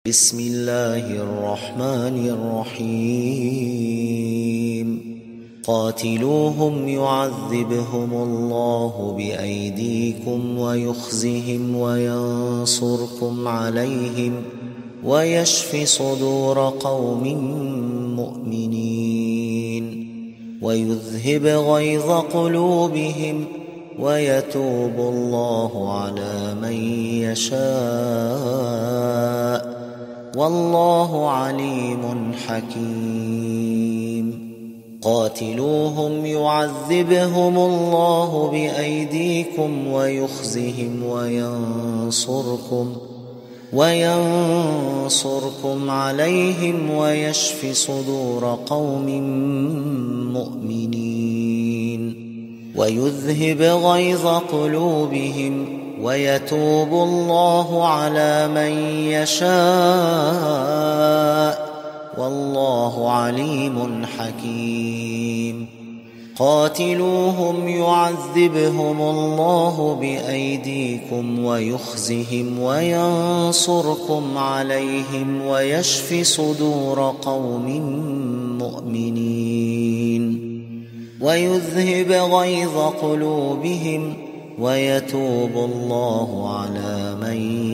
بسم الله الرحمن الرحيم قاتلوهم يعذبهم الله بأيديكم ويخزهم وينصركم عليهم ويشف صدور قوم مؤمنين ويذهب غيظ قلوبهم ويتوب الله على من يشاء والله عليم حكيم قاتلوهم يعذبهم الله بأيديكم ويخزهم وينصركم عليهم ويشف صدور قوم مؤمنين ويذهب غيظ قلوبهم ويتوب الله على من يشاء والله عليم حكيم قاتلوهم يعذبهم الله بأيديكم ويخزهم وينصركم عليهم ويشف صدور قوم مؤمنين ويذهب غيظ قلوبهم ويتوب الله على من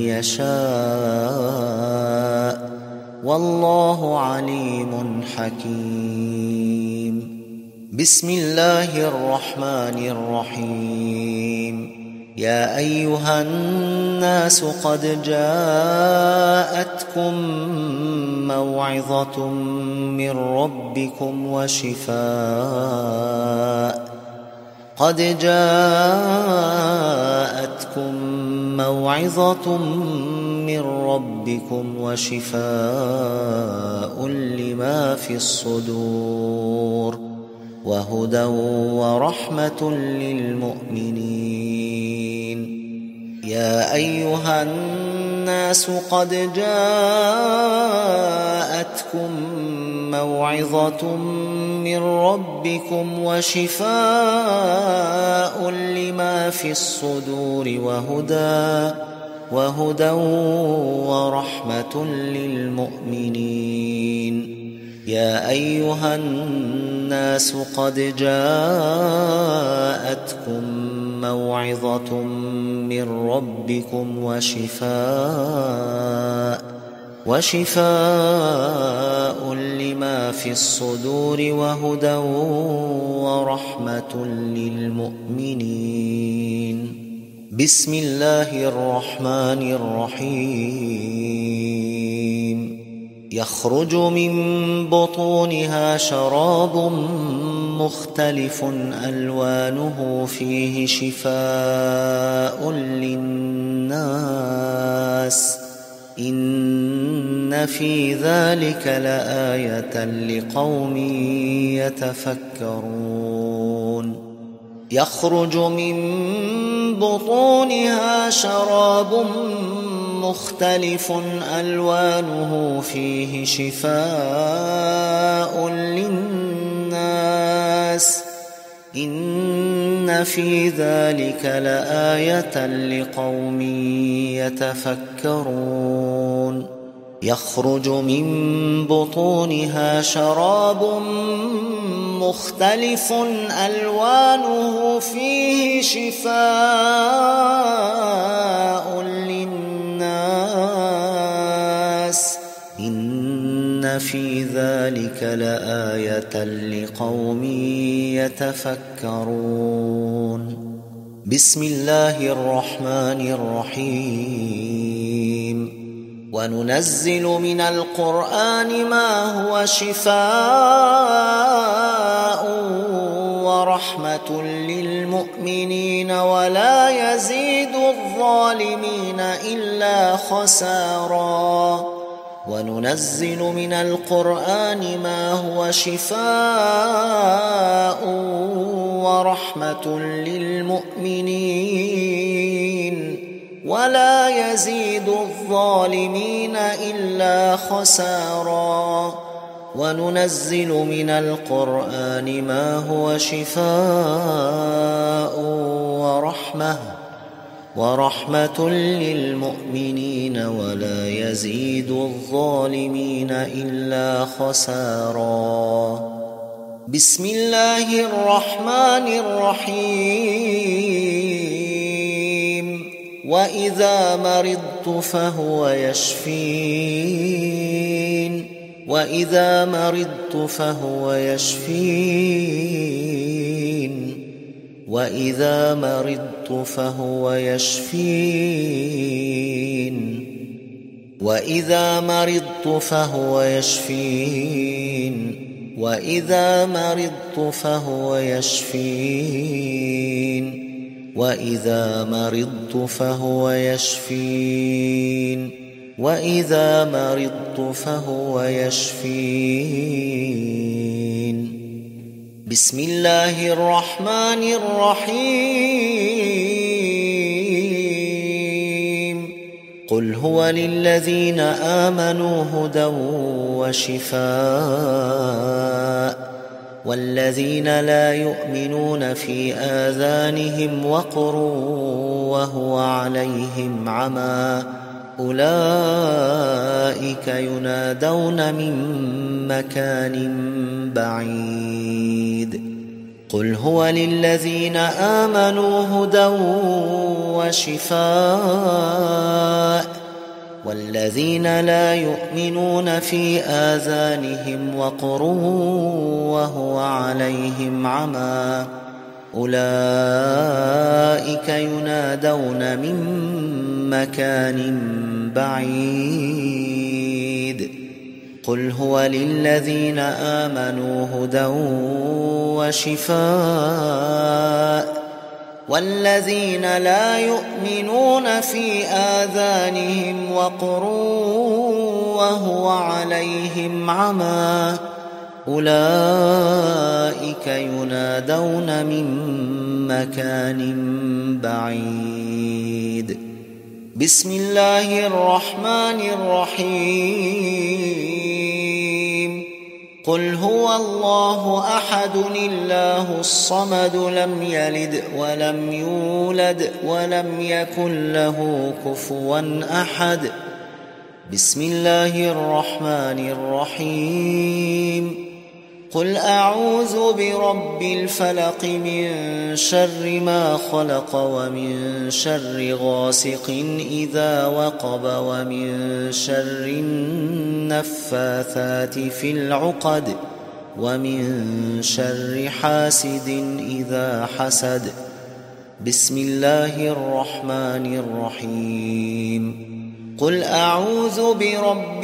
يشاء والله عليم حكيم بسم الله الرحمن الرحيم يا أيها الناس قد جاءتكم موعظة من ربكم وشفاء لما في الصدور وهدى ورحمة للمؤمنين يا أيها الناس قد جاءتكم موعظة من ربكم وشفاء لما في الصدور وهدى ورحمة للمؤمنين يا أيها الناس قد جاءتكم موعظة من ربكم وشفاء لما في الصدور وهدى ورحمة للمؤمنين بسم الله الرحمن الرحيم يخرج من بطونها شراب مختلف ألوانه فيه شفاء للناس إن في ذلك لآية لقوم يتفكرون يخرج من بطونها شراب مختلف ألوانه فيه شفاء للناس إن في ذلك لآية لقوم يتفكرون يخرج من بطونها شراب مختلف ألوانه فيه شفاء للناس إن في ذلك لآية لقوم يتفكرون بسم الله الرحمن الرحيم وننزل من القرآن ما هو شفاء ورحمة للمؤمنين ولا يزيد الظالمين إلا خسارا وننزل من القرآن ما هو شفاء ورحمة للمؤمنين ولا يزيد الظالمين إلا خسارا وننزل من القرآن ما هو شفاء ورحمة للمؤمنين ولا يزيد الظالمين إلا خسارا. بسم الله الرحمن الرحيم. وإذا مرضت فهو يشفين. وإذا مرضت فهو يشفين. وإذا مرضت فهو يشفين. وإذا مرضت فهو يشفين. وإذا مرضت فهو يشفين. وإذا مرضت فهو يشفين. وإذا مرضت فهو يشفين. بسم الله الرحمن الرحيم. قل هو للذين آمنوا هدى وشفاء والذين لا يؤمنون في آذانهم وقر وهو عليهم عمى أولئك ينادون من مكان بعيد. قل هو للذين آمنوا هدى وشفاء والذين لا يؤمنون في آذانهم وقر وهو عليهم عمى أولئك ينادون من مكان بعيد. قل هو للذين آمنوا هدى وشفاء والذين لا يؤمنون في آذانهم وقر وهو عليهم عمى أولئك ينادون من مكان بعيد. بسم الله الرحمن الرحيم. قل هو الله أحد الله الصمد لم يلد ولم يولد ولم يكن له كفوا أحد. بسم الله الرحمن الرحيم. قل أعوذ برب الفلق من شر ما خلق ومن شر غاسق إذا وقب ومن شر النفاثات في العقد ومن شر حاسد إذا حسد. بسم الله الرحمن الرحيم. قل أعوذ برب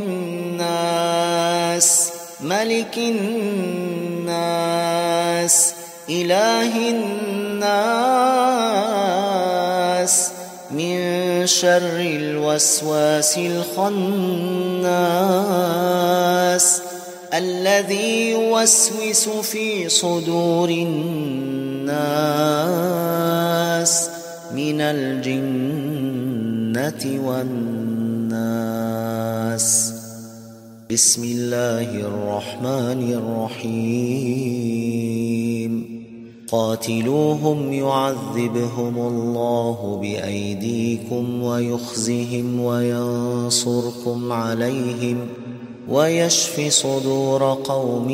الناس ملك الناس إله الناس من شر الوسواس الخناس الذي يوسوس في صدور الناس من الجنة والناس. بسم الله الرحمن الرحيم. قاتلوهم يعذبهم الله بأيديكم ويخزهم وينصركم عليهم ويشف صدور قوم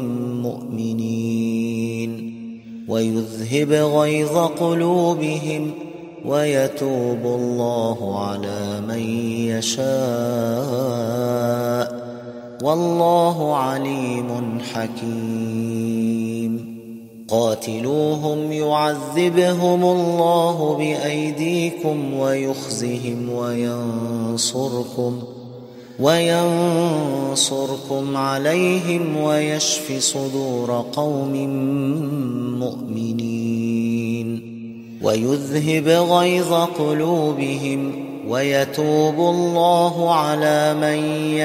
مؤمنين ويذهب غيظ قلوبهم ويتوب الله على من يشاء والله عليم حكيم. قاتلوهم يعذبهم الله بأيديكم ويخزهم وينصركم عليهم ويشف صدور قوم مؤمنين ويذهب غيظ قلوبهم ويتوب الله على من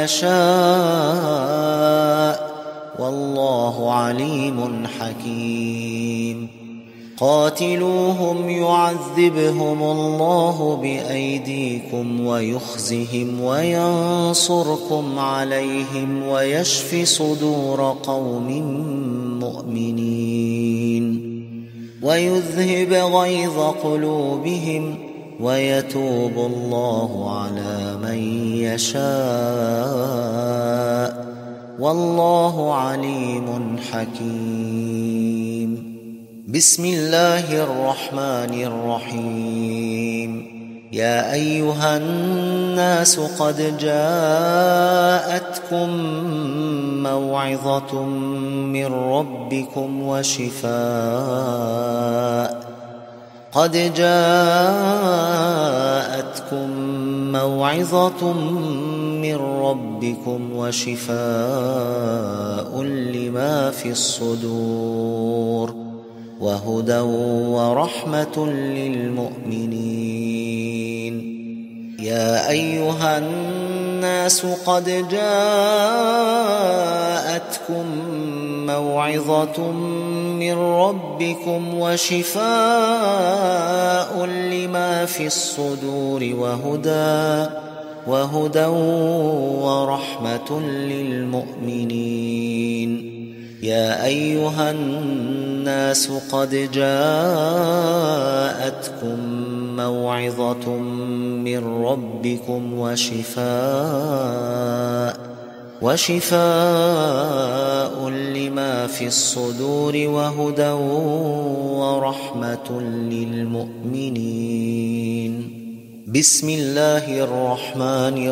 يشاء والله عليم حكيم. قاتلوهم يعذبهم الله بأيديكم ويخزهم وينصركم عليهم ويشف صدور قوم مؤمنين ويذهب غيظ قلوبهم ويتوب الله على من يشاء والله عليم حكيم. بسم الله الرحمن الرحيم. يا أيها الناس قد جاءتكم موعظة من ربكم وشفاء لما في الصدور وهدى ورحمة للمؤمنين. يا أيها الناس قد جاءتكم موعظة من ربكم وشفاء لما في الصدور وهدى ورحمة للمؤمنين. يا أيها الناس قد جاءتكم موعظة من ربكم وشفاء لما في الصدور وهدى ورحمة للمؤمنين. بسم الله الرحمن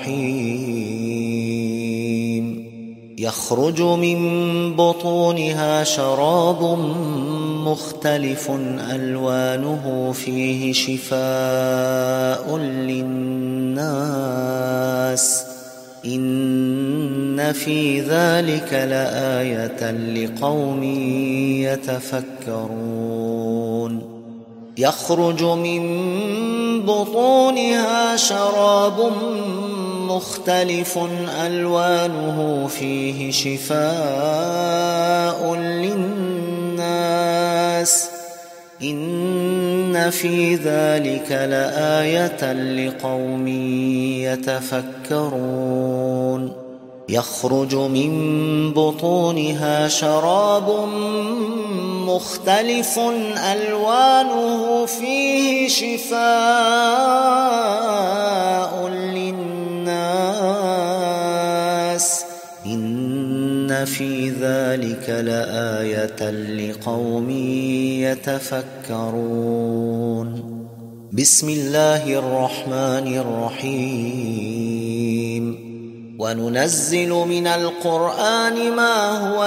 الرحيم. يخرج من بطونها شراب مختلف ألوانه فيه شفاء للناس إن في ذلك لآية لقوم يتفكرون. يخرج من بطونها شراب مختلف ألوانه فيه شفاء للناس إن في ذلك لآية لقوم يتفكرون. يخرج من بطونها شراب مختلف ألوانه فيه شفاء للناس إن في ذلك لآية لقوم يتفكرون. بسم الله الرحمن الرحيم. وننزل من القرآن ما هو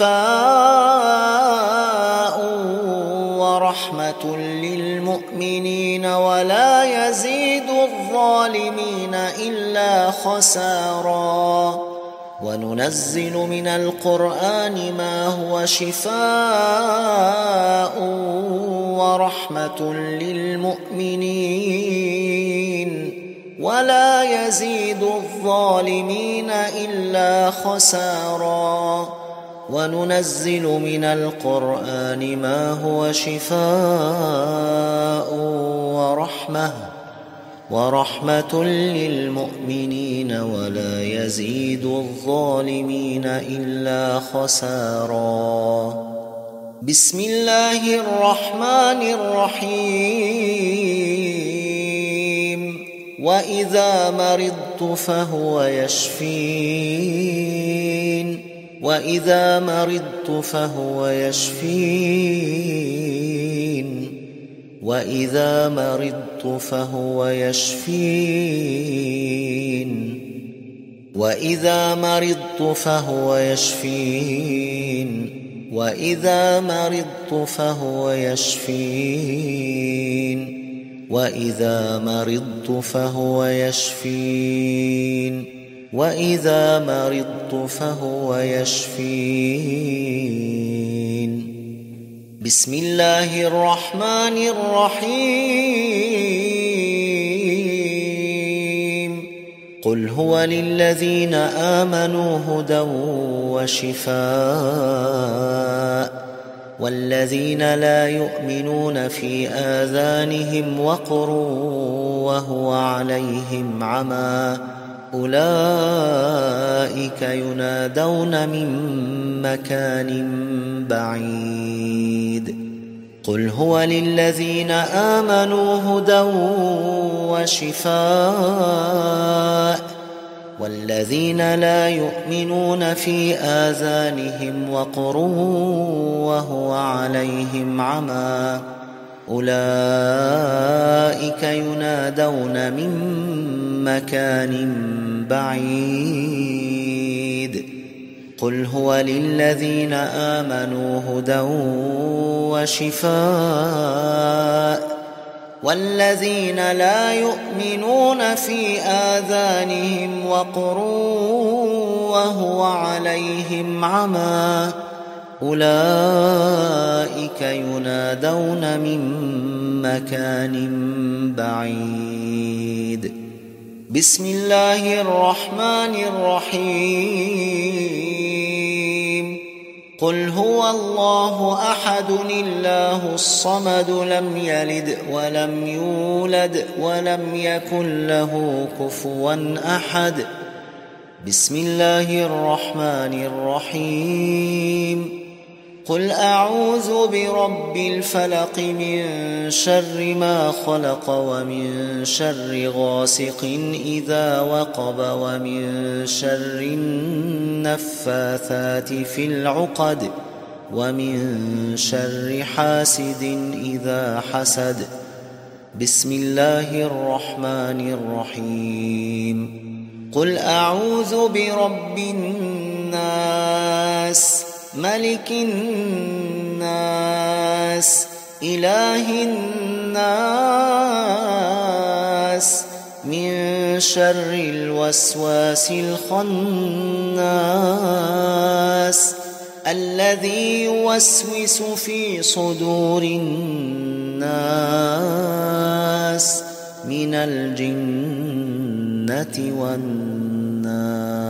شفاء ورحمة للمؤمنين ولا يزيد الظالمين إلا خسارا. وننزل من القرآن ما هو شفاء ورحمة للمؤمنين ولا يزيد الظالمين إلا خسارا. وننزل من القرآن ما هو شفاء ورحمة للمؤمنين ولا يزيد الظالمين إلا خسارا. بسم الله الرحمن الرحيم. وإذا مرضت فهو يشفين وإذا مرضت فهو يشفين وإذا مرضت فهو يشفين وإذا مرضت فهو يشفين وإذا مرضت فهو يشفين وإذا مرضت فهو يشفين وإذا مرضت فهو يشفين. بسم الله الرحمن الرحيم. قل هو للذين آمنوا هدى وشفاء والذين لا يؤمنون في آذانهم وقر وهو عليهم عمى أولئك ينادون من مكان بعيد. قل هو للذين آمنوا هدى وشفاء والذين لا يؤمنون في آذانهم وقر وهو عليهم عمى أولئك ينادون من مكان بعيد قل هو للذين آمنوا هدى وشفاء والذين لا يؤمنون في آذانهم وقر وهو عليهم عمى أولئك ينادون من مكان بعيد بسم الله الرحمن الرحيم قل هو الله أحد الله الصمد لم يلد ولم يولد ولم يكن له كفوا أحد بسم الله الرحمن الرحيم قل أعوذ برب الفلق من شر ما خلق ومن شر غاسق إذا وقب ومن شر النفاثات في العقد ومن شر حاسد إذا حسد بسم الله الرحمن الرحيم قل أعوذ برب الناس ملك الناس إله الناس من شر الوسواس الخناس الذي يوسوس في صدور الناس من الجنة والناس